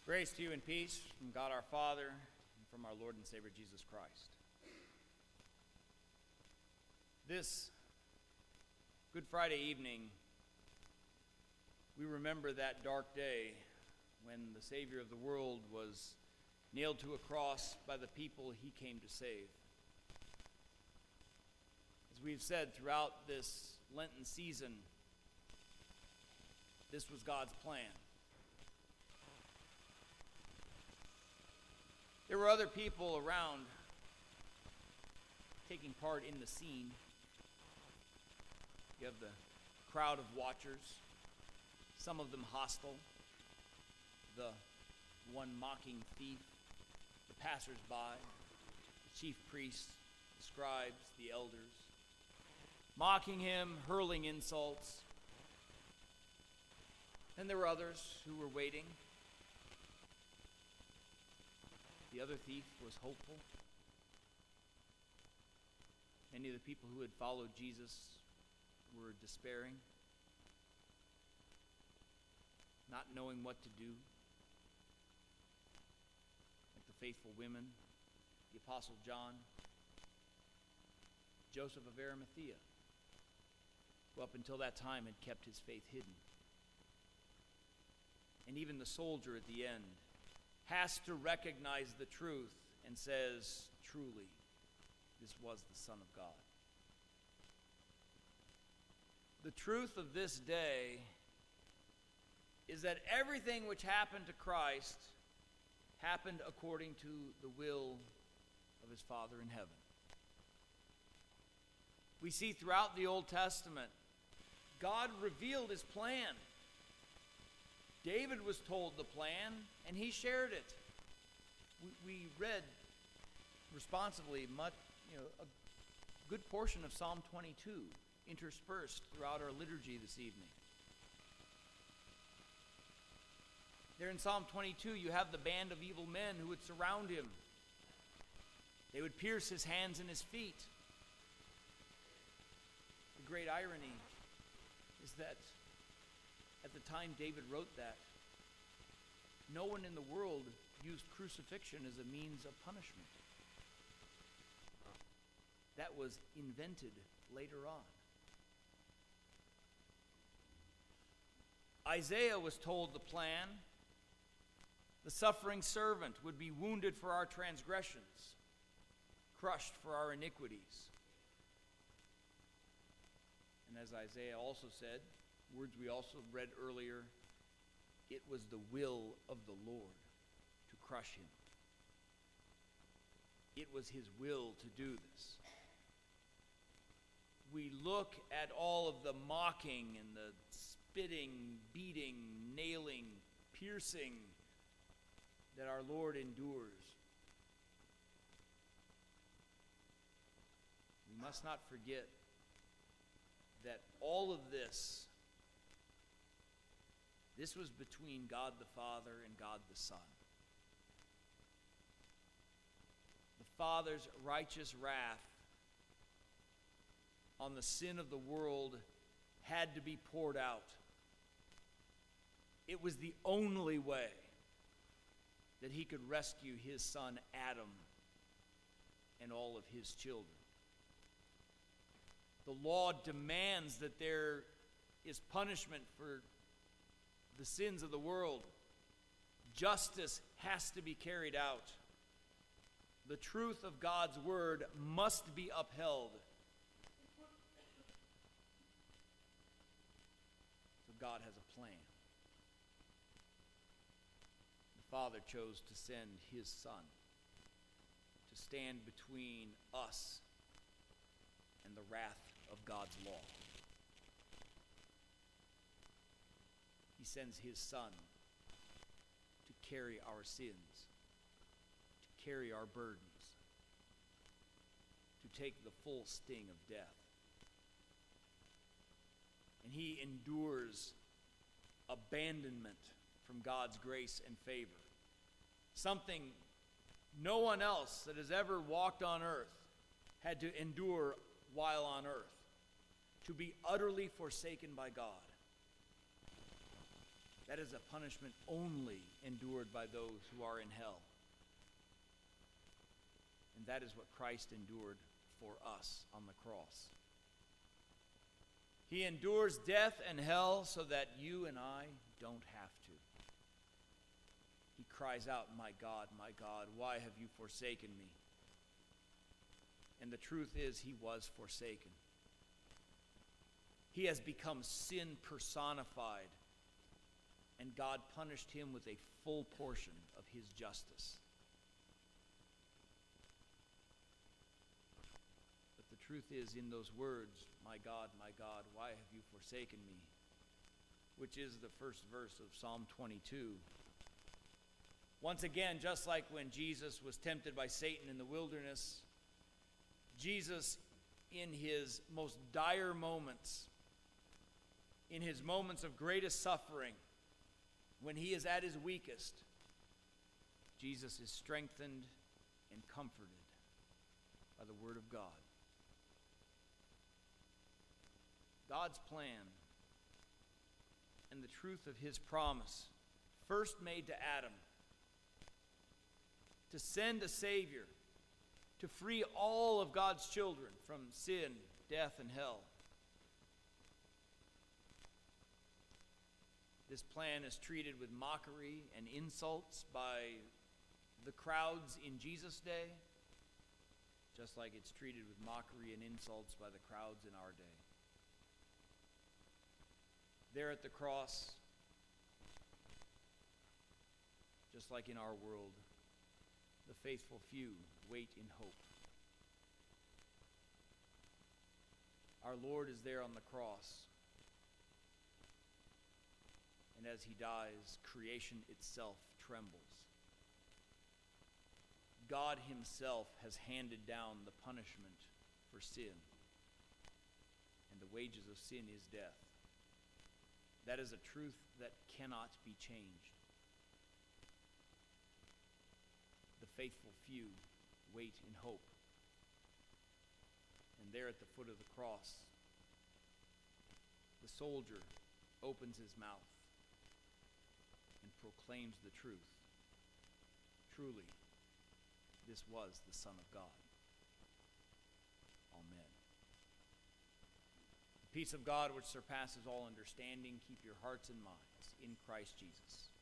Grace to you and peace from God our Father and from our Lord and Savior Jesus Christ. This Good Friday evening, we remember that dark day when the Savior of the world was nailed to a cross by the people he came to save. As we've said throughout this Lenten season, this was God's plan. There were other people around taking part in the scene. You have the crowd of watchers, some of them hostile, the one mocking thief, the passers-by, the chief priests, the scribes, the elders, mocking him, hurling insults. And there were others who were waiting. The other thief was hopeful. Many of the people who had followed Jesus were despairing, not knowing what to do. Like the faithful women, the Apostle John, Joseph of Arimathea, who up until that time had kept his faith hidden. And even the soldier at the end has to recognize the truth and says, truly, this was the Son of God. The truth of this day is that everything which happened to Christ happened according to the will of his Father in heaven. We see throughout the Old Testament, God revealed his plan. David was told the plan, and he shared it. We read responsively a good portion of Psalm 22 interspersed throughout our liturgy this evening. There in Psalm 22, you have the band of evil men who would surround him. They would pierce his hands and his feet. The great irony is that at the time David wrote that, no one in the world used crucifixion as a means of punishment. That was invented later on. Isaiah was told the plan. The suffering servant would be wounded for our transgressions, crushed for our iniquities. And as Isaiah also said, words we also read earlier, it was the will of the Lord to crush him. It was his will to do this. We look at all of the mocking and the spitting, beating, nailing, piercing that our Lord endures. We must not forget that all of this was between God the Father and God the Son. The Father's righteous wrath on the sin of the world had to be poured out. It was the only way that he could rescue his son Adam and all of his children. The law demands that there is punishment for the sins of the world. Justice has to be carried out. The truth of God's word must be upheld. So God has a plan. The Father chose to send his Son to stand between us and the wrath of God's law. He sends his Son to carry our sins, to carry our burdens, to take the full sting of death. And he endures abandonment from God's grace and favor. Something no one else that has ever walked on earth had to endure while on earth. To be utterly forsaken by God. That is a punishment only endured by those who are in hell. And that is what Christ endured for us on the cross. He endures death and hell so that you and I don't have to. He cries out, my God, why have you forsaken me? And the truth is, he was forsaken. He has become sin personified, and God punished him with a full portion of his justice. But the truth is, in those words, my God, why have you forsaken me? Which is the first verse of Psalm 22. Once again, just like when Jesus was tempted by Satan in the wilderness, Jesus, in his most dire moments, in his moments of greatest suffering, when he is at his weakest, Jesus is strengthened and comforted by the Word of God. God's plan and the truth of his promise, first made to Adam, to send a Savior, to free all of God's children from sin, death, and hell. This plan is treated with mockery and insults by the crowds in Jesus' day, just like it's treated with mockery and insults by the crowds in our day. There at the cross, just like in our world, the faithful few wait in hope. Our Lord is there on the cross, and as he dies, creation itself trembles. God himself has handed down the punishment for sin, and the wages of sin is death. That is a truth that cannot be changed. The faithful few wait in hope. And there at the foot of the cross, the soldier opens his mouth and proclaims the truth. Truly, this was the Son of God. Amen. The peace of God, which surpasses all understanding, keep your hearts and minds in Christ Jesus.